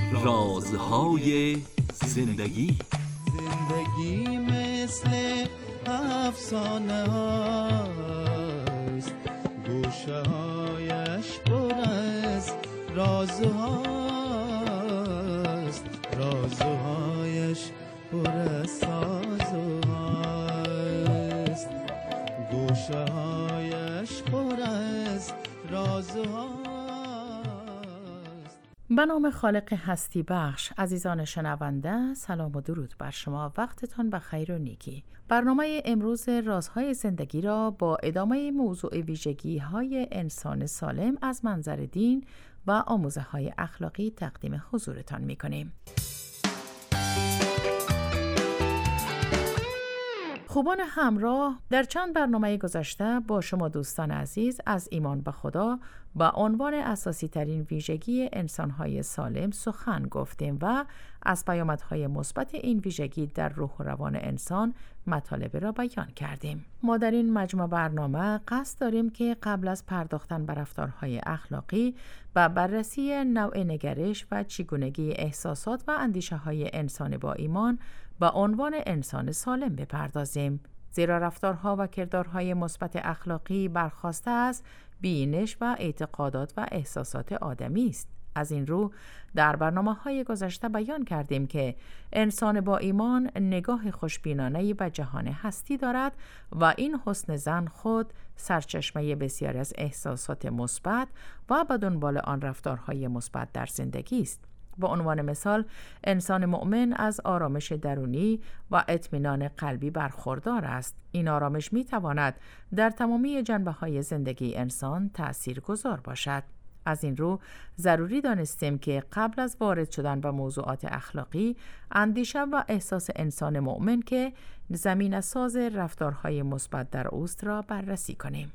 رازهای زندگی. زندگی مثل افسانه هاست، گوشه هایش پر از رازهاست، رازهایش پر از سازهاست، گوشه هایش پر از رازهاست. به نام خالق هستی بخش. عزیزان شنونده، سلام و درود بر شما. وقتتان بخیر و نیکی. برنامه امروز رازهای زندگی را با ادامه موضوع ویژگی‌های انسان سالم از منظر دین و آموزه‌های اخلاقی تقدیم حضورتان می‌کنیم. خوبان همراه، در چند برنامه گذشته با شما دوستان عزیز از ایمان به خدا با عنوان اساسی ترین ویژگی انسان‌های سالم سخن گفتیم و از پیامدهای مثبت این ویژگی در روح و روان انسان مطالب را بیان کردیم. ما در این مجموعه برنامه قصد داریم که قبل از پرداختن به رفتارهای اخلاقی و بررسی نوع نگرش و چگونگی احساسات و اندیشه‌های انسان با ایمان با عنوان انسان سالم بپردازیم، زیرا رفتارها و کردارهای مثبت اخلاقی برخواسته از بینش و اعتقادات و احساسات آدمی است. از این رو در برنامه‌های گذشته بیان کردیم که انسان با ایمان نگاه خوشبینانه‌ای به جهان هستی دارد و این حسن ظن خود سرچشمه بسیاری از احساسات مثبت و به دنبال آن رفتارهای مثبت در زندگی است. به عنوان مثال، انسان مؤمن از آرامش درونی و اطمینان قلبی برخوردار است. این آرامش می‌تواند در تمامی جنبه‌های زندگی انسان تأثیرگذار باشد. از این رو ضروری دانستیم که قبل از وارد شدن به موضوعات اخلاقی، اندیشه و احساس انسان مؤمن که زمینه ساز رفتارهای مثبت در اوست را بررسی کنیم.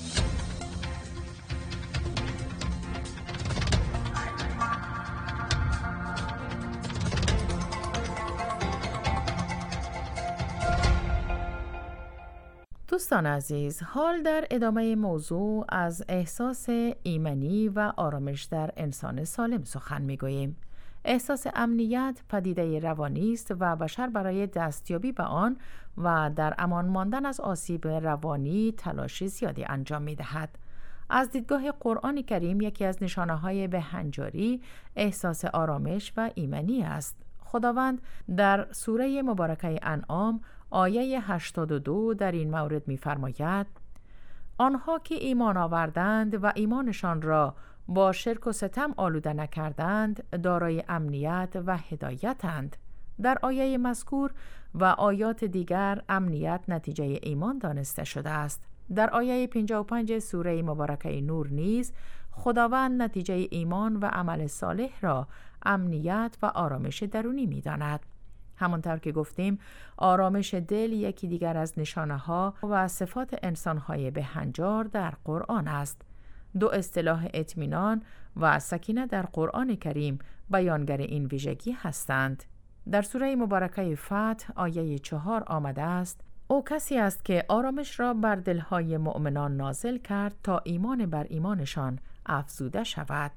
دوستان عزیز، حال در ادامه موضوع از احساس ایمنی و آرامش در انسان سالم سخن می‌گوییم. احساس امنیت پدیده روانی است و بشر برای دستیابی به آن و در امان ماندن از آسیب روانی تلاش زیادی انجام می‌دهد. از دیدگاه قرآن کریم یکی از نشانه‌های بهنجاری احساس آرامش و ایمنی است. خداوند در سوره مبارکه انعام آیه 82 در این مورد می‌فرماید: آنها که ایمان آوردند و ایمانشان را با شرک و ستم آلوده نکردند دارای امنیت و هدایتند. در آیه مذکور و آیات دیگر امنیت نتیجه ایمان دانسته شده است. در آیه 55 سوره مبارکه نور نیز خداوند نتیجه ایمان و عمل صالح را امنیت و آرامش درونی می‌داند. همانطور که گفتیم، آرامش دل یکی دیگر از نشانه‌ها و صفات انسان‌های بهنجار در قرآن است. دو اصطلاح اطمینان و سکینه در قرآن کریم بیانگر این ویژگی هستند. در سوره مبارکه فتح آیه 4 آمده است: او کسی است که آرامش را بر دل‌های مؤمنان نازل کرد تا ایمان بر ایمانشان افزوده شود.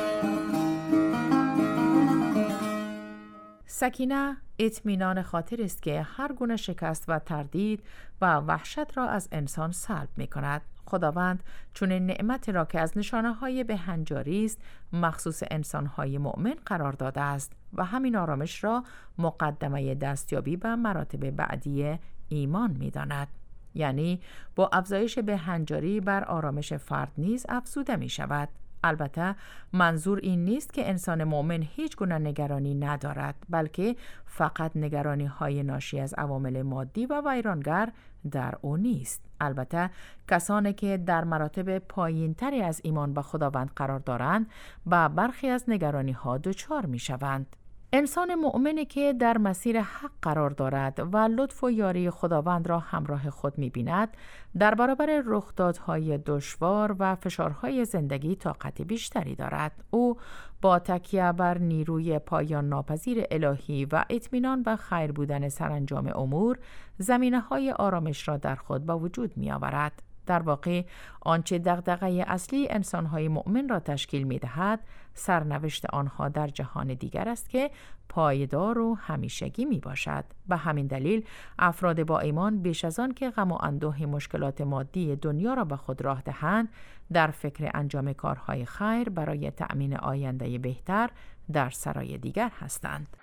سکینه اطمینان خاطر است که هر گونه شکست و تردید و وحشت را از انسان سلب می کند. خداوند چون این نعمت را که از نشانه‌های بهنجاری است مخصوص انسان‌های مؤمن قرار داده است و همین آرامش را مقدمه دستیابی به مراتب بعدی ایمان می داند. یعنی با افزایش بهنجاری بر آرامش فرد نیز افزوده می شود. البته منظور این نیست که انسان مؤمن هیچ گونه نگرانی ندارد، بلکه فقط نگرانی‌های ناشی از عوامل مادی و ویرانگر در او نیست. البته کسانی که در مراتب پایین‌تری از ایمان به خداوند قرار دارند با برخی از نگرانی‌ها دچار می‌شوند. انسان مؤمنی که در مسیر حق قرار دارد و لطف و یاری خداوند را همراه خود می‌بیند، در برابر رخدادهای دشوار و فشارهای زندگی طاقت بیشتری دارد. او با تکیه بر نیروی پایان ناپذیر الهی و اطمینان به خیر بودن سرانجام امور، زمینه‌های آرامش را در خود به وجود می‌آورد. در واقع آنچه دغدغه اصلی انسان‌های مؤمن را تشکیل می‌دهد، سرنوشت آنها در جهان دیگر است که پایدار و همیشگی میباشد. به همین دلیل افراد با ایمان بیش از آن که غم و اندوه مشکلات مادی دنیا را به خود راه دهند، در فکر انجام کارهای خیر برای تأمین آینده بهتر در سرای دیگر هستند.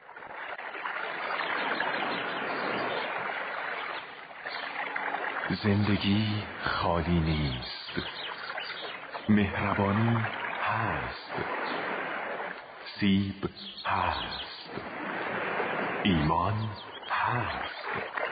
زندگی خالی نیست، مهربانی هست، سیب هست، ایمان هست.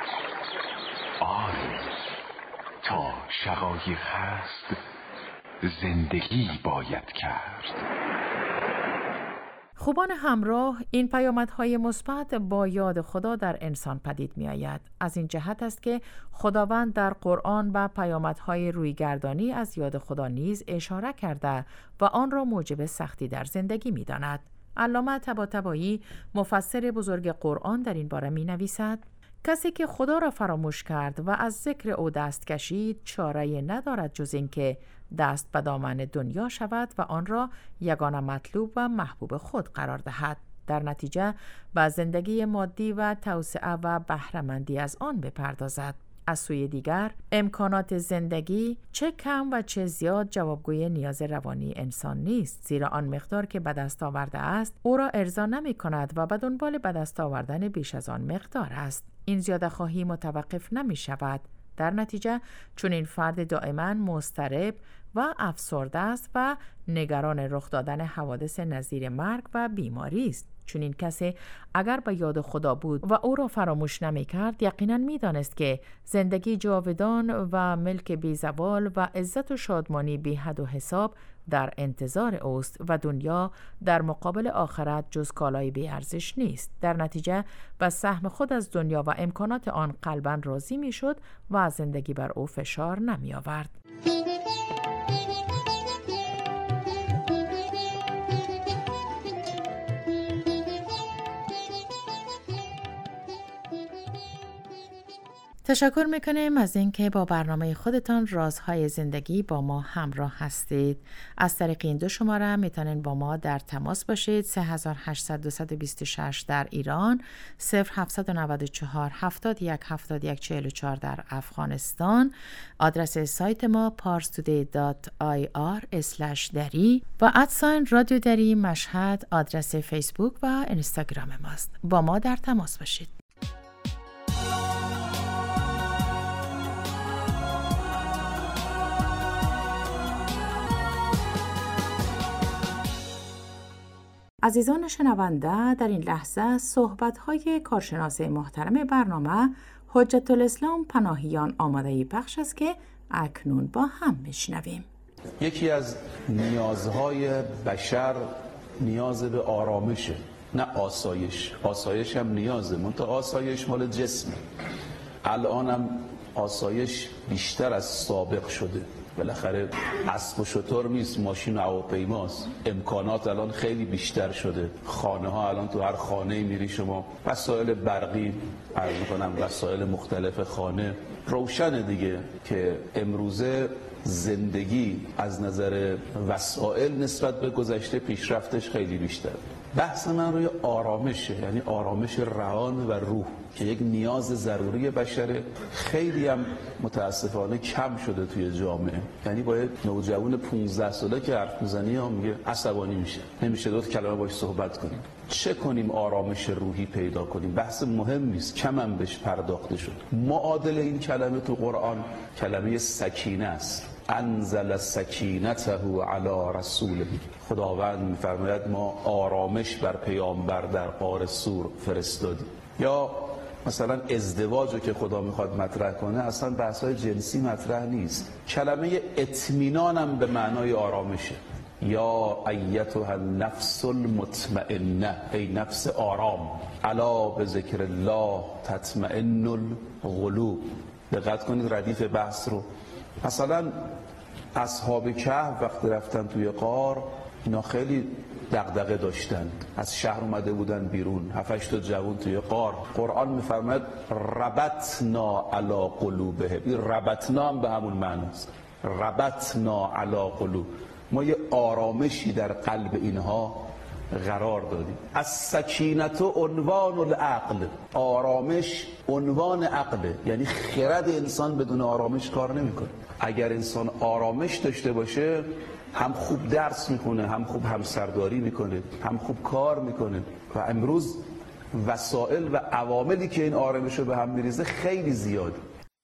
آری تا شقایق هست، زندگی باید کرد. خوبان همراه، این پیامدهای مثبت با یاد خدا در انسان پدید می آید. از این جهت است که خداوند در قرآن به پیامدهای رویگردانی از یاد خدا نیز اشاره کرده و آن را موجب سختی در زندگی می داند. علامه طباطبایی مفسر بزرگ قرآن در این باره می نویسد: کسی که خدا را فراموش کرد و از ذکر او دست کشید، چاره‌ای ندارد جز اینکه دست به دامن دنیا شود و آن را یگانه مطلوب و محبوب خود قرار دهد. در نتیجه به زندگی مادی و توسعه و بهره‌مندی از آن بپردازد. از سوی دیگر، امکانات زندگی چه کم و چه زیاد جوابگوی نیاز روانی انسان نیست، زیرا آن مقدار که به دست آورده است او را ارضا نمی کند و به دنبال به دست آوردن بیش از آن مقدار است. این زیاده خواهی متوقف نمی شود. در نتیجه چون این فرد دائما مضطرب و افسرده است و نگران رخ دادن حوادث نظیر مرگ و بیماری است. چون این کسی اگر به یاد خدا بود و او را فراموش نمی کرد، یقینا می دانست که زندگی جاودان و ملک بی زوال و عزت و شادمانی بی حد و حساب در انتظار اوست و دنیا در مقابل آخرت جز کالای بی ارزش نیست. در نتیجه به سهم خود از دنیا و امکانات آن قلباً راضی می شد و از زندگی بر او فشار نمی آورد. تشکر میکنیم از اینکه با برنامه خودتان رازهای زندگی با ما همراه هستید. از طریق این دو شماره میتونین با ما در تماس باشید: 3800 در ایران، 0794 71 71 44 در افغانستان. آدرس سایت ما parstoday.ir/dari و @رادیو دری مشهد آدرس فیسبوک و اینستاگرام ماست. با ما در تماس باشید. عزیزان شنونده، در این لحظه صحبت‌های کارشناس محترم برنامه حجت الاسلام پناهیان آماده پخش است که اکنون با هم میشنویم. یکی از نیازهای بشر نیاز به آرامشه، نه آسایش. آسایش هم نیازه، منتها آسایش مال جسمه. الان هم آسایش بیشتر از سابق شده. بالاخره اسب و شتر نیست، ماشین و هواپیماست. امکانات الان خیلی بیشتر شده. خانه ها الان تو هر خانه‌ای میری شما وسایل برقی، عرض می‌کنم وسایل مختلف خانه. روشنه دیگه که امروزه زندگی از نظر وسایل نسبت به گذشته پیشرفتش خیلی بیشتر. بحث من روی آرامشه، یعنی آرامش روان و روح که یک نیاز ضروری بشره. خیلی هم متاسفانه کم شده توی جامعه. یعنی باید نوجوان 15 ساله که حرف میزنی هم میگه عصبانی میشه، نمیشه دو کلمه باهاش صحبت کنیم. چه کنیم آرامش روحی پیدا کنیم؟ بحث مهم نیست، کم هم بهش پرداخته شد. معادل این کلمه تو قرآن کلمه سکینه است. انزل سکینته علی رسوله. خداوند می‌فرماید ما آرامش بر پیامبر در غار سور فرستادیم. یا مثلا ازدواج رو که خدا میخواد مطرح کنه اصلا بحث‌های جنسی مطرح نیست. کلمه اطمینان هم به معنای آرامشه. یا ایتها النفس المطمئنه، ای نفس آرام، الا بذکر الله تطمئن القلوب. دقت کنید ردیف بحث رو. مثلا اصحاب کهف وقتی رفتن توی غار اینا خیلی دغدغه داشتن، از شهر اومده بودن بیرون، 7-8 تا جوان توی غار. قرآن میفرماید ربطنا علی قلوبهم. این ربطنا هم به همون معناست، ربطنا علی قلوب. ما یه آرامشی در قلب اینها قرار دادیم. از سکینت عنوان العقل، آرامش عنوان عقله، یعنی خرد انسان بدون آرامش کار نمیکنه. اگر انسان آرامش داشته باشه هم خوب درس میکنه، هم خوب همسرداری میکنه، هم خوب کار میکنه. و امروز وسایل و عواملی که این آرامش رو به هم میریزه خیلی زیاده.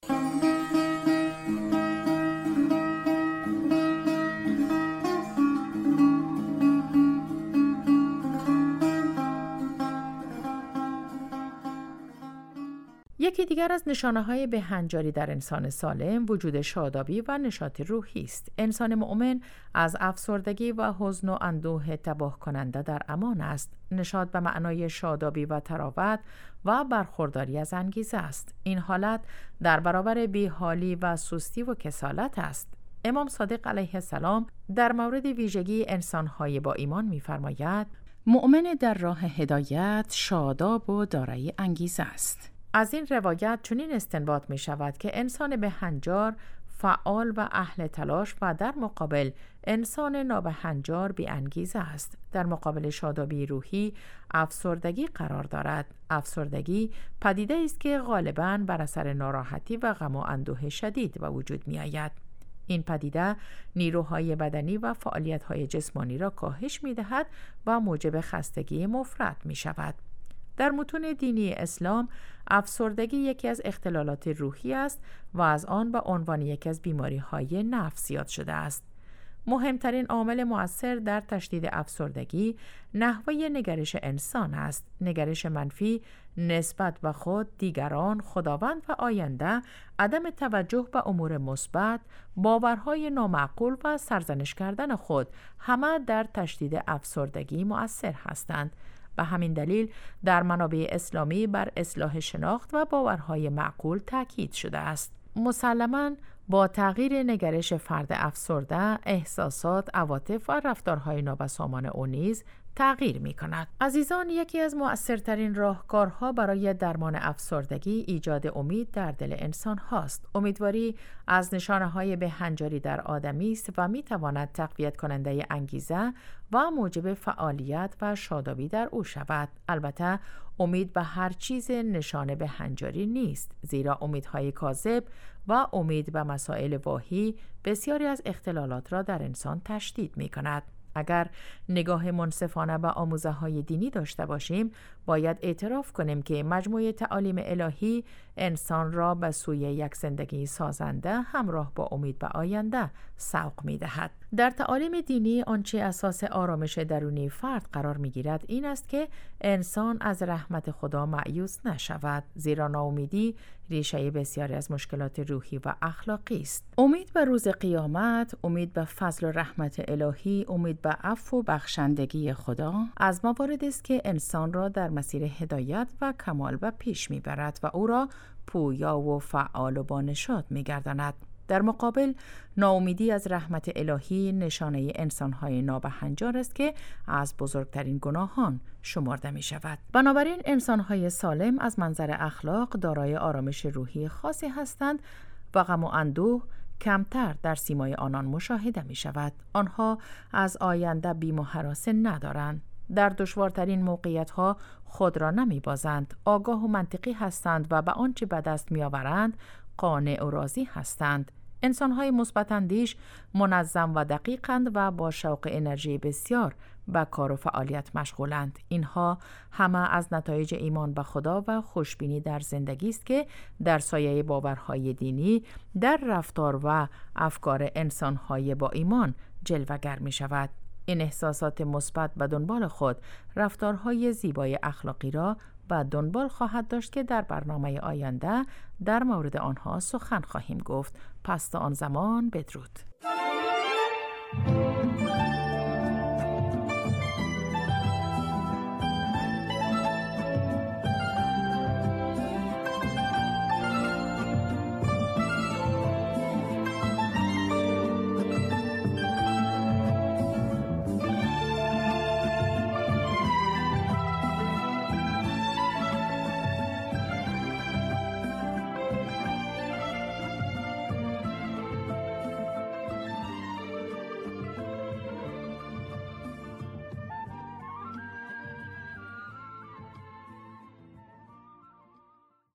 یکی دیگر از نشانه‌های بهنجاری در انسان سالم وجود شادابی و نشاط روحی است. انسان مؤمن از افسردگی و حزن و اندوه تباه کننده در امان است. نشاط به معنای شادابی و تراوت و برخورداری از انگیزه است. این حالت در برابر بی‌حالی و سستی و کسالت است. امام صادق علیه السلام در مورد ویژگی انسان‌های با ایمان می‌فرماید: مؤمن در راه هدایت شاداب و دارای انگیزه است. از این روایت چنین استنباط می شود که انسان بهنجار فعال و اهل تلاش و در مقابل انسان نابهنجار بی انگیزه است. در مقابل شادابی روحی افسردگی قرار دارد. افسردگی پدیده است که غالباً بر اثر ناراحتی و غم و اندوه شدید به وجود می آید. این پدیده نیروهای بدنی و فعالیت‌های جسمانی را کاهش می دهد و موجب خستگی مفرط می شود. در متون دینی اسلام افسردگی یکی از اختلالات روحی است و از آن به عنوان یکی از بیماری‌های نفس یاد شده است. مهمترین عامل مؤثر در تشدید افسردگی نحوه نگرش انسان است. نگرش منفی نسبت به خود، دیگران، خداوند و آینده، عدم توجه به امور مثبت، باورهای نامعقول و سرزنش کردن خود همه در تشدید افسردگی مؤثر هستند. به همین دلیل در منابع اسلامی بر اصلاح شناخت و باورهای معقول تاکید شده است. مسلماً با تغییر نگرش فرد افسرده، احساسات، عواطف و رفتارهای نابسامان او نیز تغییر می کند. عزیزان، یکی از مؤثرترین راهکارها برای درمان افسردگی ایجاد امید در دل انسان هاست. امیدواری از نشانه‌های بهنجاری در آدمی است و می تواند تقویت کننده انگیزه و موجب فعالیت و شادابی در او شود. البته امید به هر چیز نشانه بهنجاری نیست، زیرا امیدهای کاذب و امید به مسائل واهی بسیاری از اختلالات را در انسان تشدید می کند. اگر نگاه منصفانه به آموزه‌های دینی داشته باشیم، باید اعتراف کنیم که مجموعه تعالیم الهی انسان را به سوی یک زندگی سازنده همراه با امید به آینده سوق می‌دهد. در تعالیم دینی آنچه اساس آرامش درونی فرد قرار می‌گیرد این است که انسان از رحمت خدا مایوس نشود، زیرا ناامیدی ریشه بسیاری از مشکلات روحی و اخلاقی است. امید به روز قیامت، امید به فضل و رحمت الهی، امید به عفو و بخشندگی خدا از مواردی است که انسان را در مسیر هدایت و کمال و پیش میبرد و او را پویا و فعال و با نشاط میگرداند. در مقابل ناامیدی از رحمت الهی نشانه انسان‌های نابهنجار است که از بزرگترین گناهان شمرده می شود. بنابراین انسان‌های سالم از منظر اخلاق دارای آرامش روحی خاصی هستند و غم و اندوه کمتر در سیمای آنان مشاهده می شود. آنها از آینده بیم و هراس ندارند. در دشوارترین موقعیت‌ها خود را نمی‌بازند، آگاه و منطقی هستند و به آنچه به دست می‌آورند قانع و راضی هستند. انسان‌های مثبت‌اندیش منظم و دقیقند و با شوق انرژی بسیار به کار و فعالیت مشغولند. اینها همه از نتایج ایمان به خدا و خوشبینی در زندگی است که در سایه باورهای دینی در رفتار و افکار انسان‌های با ایمان جلوه‌گر می‌شود. این احساسات مثبت به دنبال خود رفتارهای زیبای اخلاقی را به دنبال خواهد داشت که در برنامه آینده در مورد آنها سخن خواهیم گفت. پس تا آن زمان بدرود.